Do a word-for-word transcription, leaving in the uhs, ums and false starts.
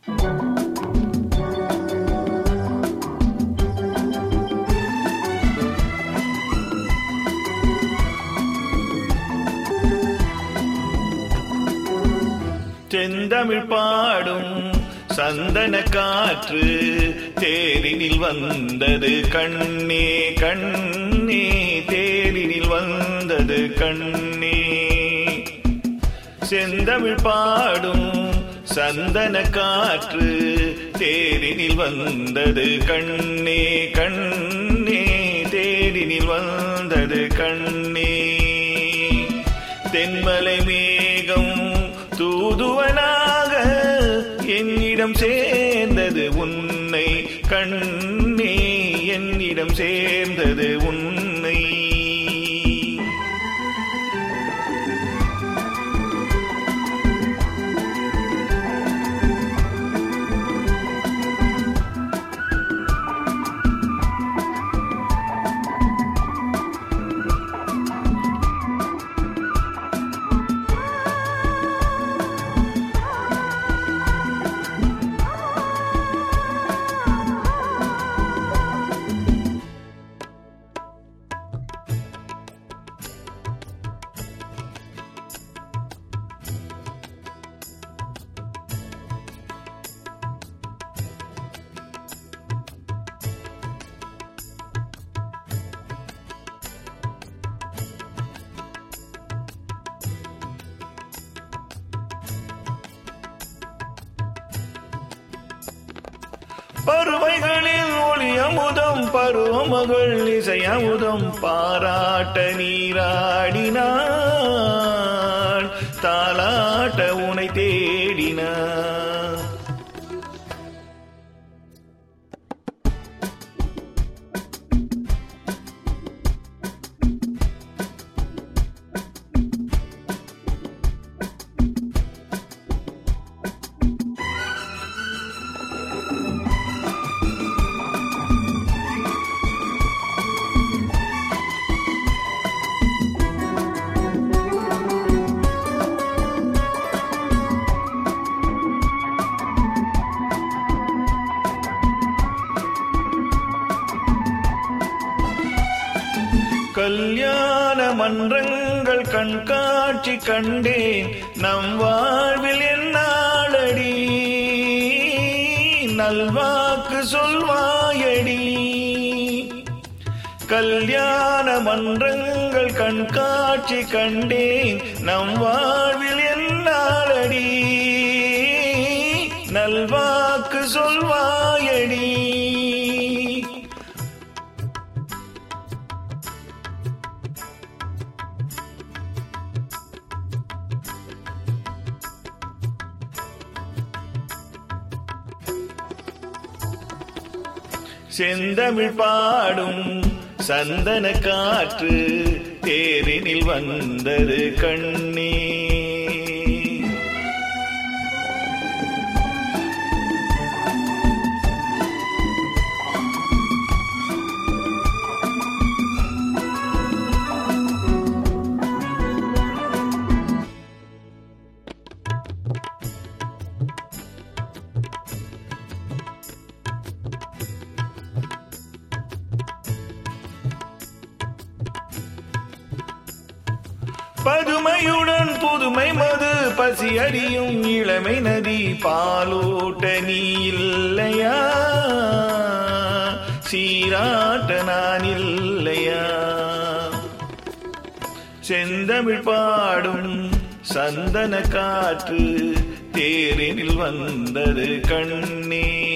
செந்தமிழ் பாடும் சந்தன காற்று தேரினில் வந்தது கண்ணே கண்ணே, தேரினில் வந்தது கண்ணே. செந்தமிழ் பாடும் சந்தன காற்று தேரினில் வந்தது கண்ணே கண்ணே, தேரினில் வந்தது கண்ணே. தென்மலை மேகம் தூதுவனாக என்னிடம் சேர்ந்தது உன்னை கண்ணே, என்னிடம் சேர்ந்தது உன்னை. பருவைகளில் ஒளி அமுதம் பருவமகள் இசை அமுதம் பாராட்ட நீராடினாள், தாலாட்ட உனை தேடினாள். கல்யாண மன்றங்கள் கண்காட்சி கண்டேன் நம் வாழ்வில் என்னாளடி, நல்வாக்கு சொல்வாயடி. கல்யாண மன்றங்கள் கண்காட்சி கண்டேன் நம் வாழ்வில் என்னாளடி, நல்வாக்கு சொல்வாயடி. செந்தமிழ் பாடும் சந்தன காற்று தேரினில் வந்தது கண்ணே. பதுமையுடன் புதுமை மது பசி அறியும் இளமை நதி பாலூட்ட நீ இல்லையா, சீராட்ட நான் இல்லையா. செந்தமிழ் பாடும் சந்தன காற்று தேரினில் வந்தது கண்ணே.